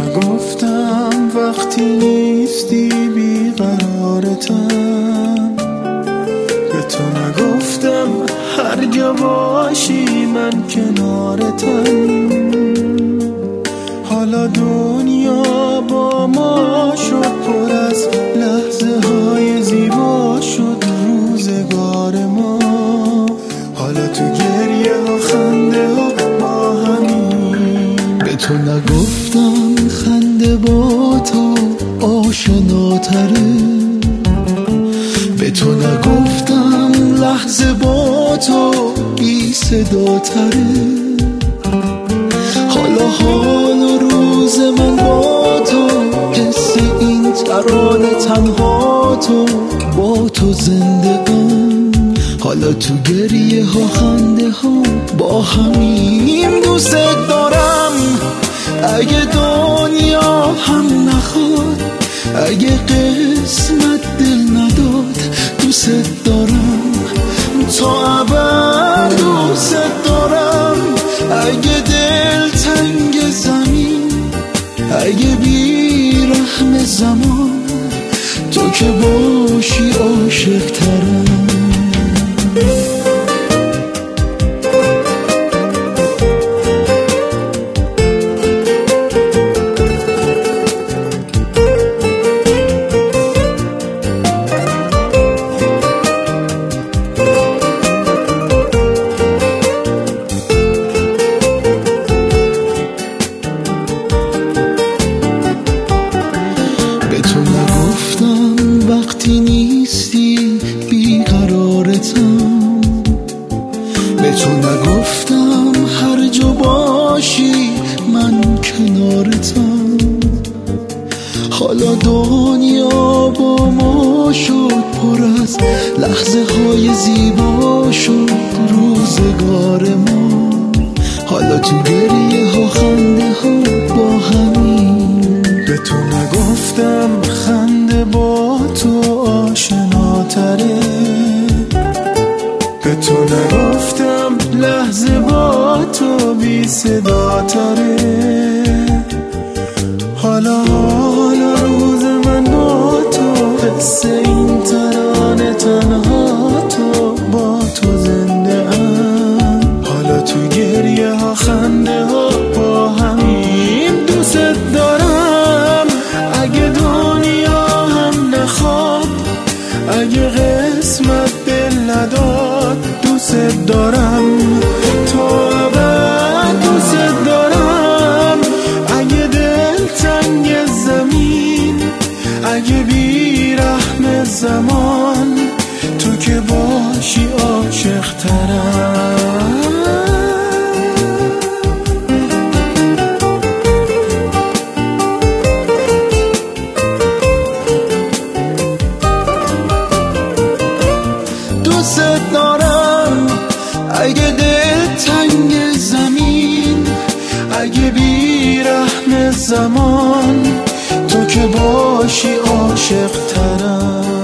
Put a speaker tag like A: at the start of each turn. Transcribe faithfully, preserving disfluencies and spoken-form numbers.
A: نگفتم وقتی نیستی بیقرارتم، به تو نگفتم هر جا باشی من کنارتم. حالا دنیا با ما شد پر از لحظه های زیبا شد روزگار ما. حالا تو گریه ها خنده ها با همین. به تو نگفتم خنده با تو آشناتره، به تو نگفتم لحظه با تو بی صدا تره. حالا حال و روز من با تو، حس این ترانه تنها تو، با تو زنده ام. حالا تو گریه ها خنده ها با همین. دوست دارم اگه دنیا هم نخواد، اگه قسمت دل نداد، دوست دارم تا ابد. دوست دارم اگه دل تنگ زمین، اگه بی رحم زمان، تو که باشی عاشق ترم. وقتی نیستی بیقرارتم، به تو نگفتم هر جا باشی من کنارتم. حالا دنیا با ما شد پر از لحظه های زیبا شد روزگار ما. حالا تو گریه ها خنده ها با همین. به تو نگفتم خنده با تو آشناتره، به تو نگفتم لحظه با تو بی صدا تره. حالا حالا روز من با تو، حس این ترانه تنها تو، با تو زنده ام. حالا تو گریه ها خنده ها با همین. دوست دارم اگه دنیا هم نخواد، اگه قسمت دل نداد، دوست دارم تا ابد. دوست دارم اگه دل تنگ زمین، اگه بی رحم زمان، تو که باشی عاشق ترم. دوست دارم اگه دل تنگ زمین، اگه بی رحم زمان، تو که باشی عاشق ترم.